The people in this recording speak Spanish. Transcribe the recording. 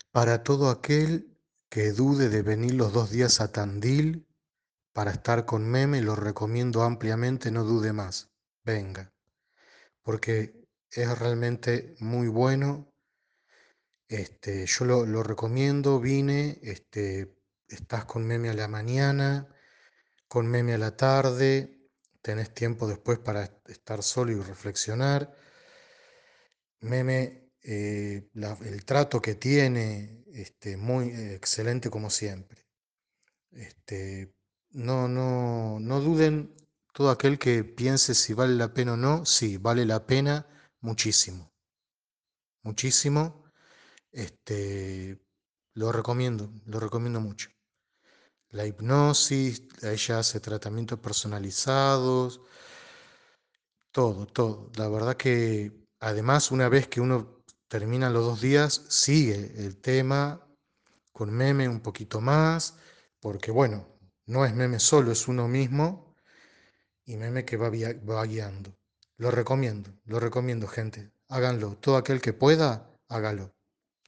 Para todo aquel que dude de venir los 2 días a Tandil para estar con Meme, lo recomiendo ampliamente, no dude más. Venga, porque es realmente muy bueno. Yo lo recomiendo, vine, estás con Meme a la mañana, con Meme a la tarde, tenés tiempo después para estar solo y reflexionar. Meme, el trato que tiene, muy excelente como siempre. Este, no duden, todo aquel que piense si vale la pena o no, sí, vale la pena muchísimo, muchísimo. Este, lo recomiendo mucho. La hipnosis, ella hace tratamientos personalizados, todo, todo. La verdad que además una vez que uno termina los 2 días, sigue el tema con Meme un poquito más, porque bueno, no es Meme solo, es uno mismo y Meme que va guiando. Lo recomiendo, gente. Háganlo. Todo aquel que pueda, hágalo.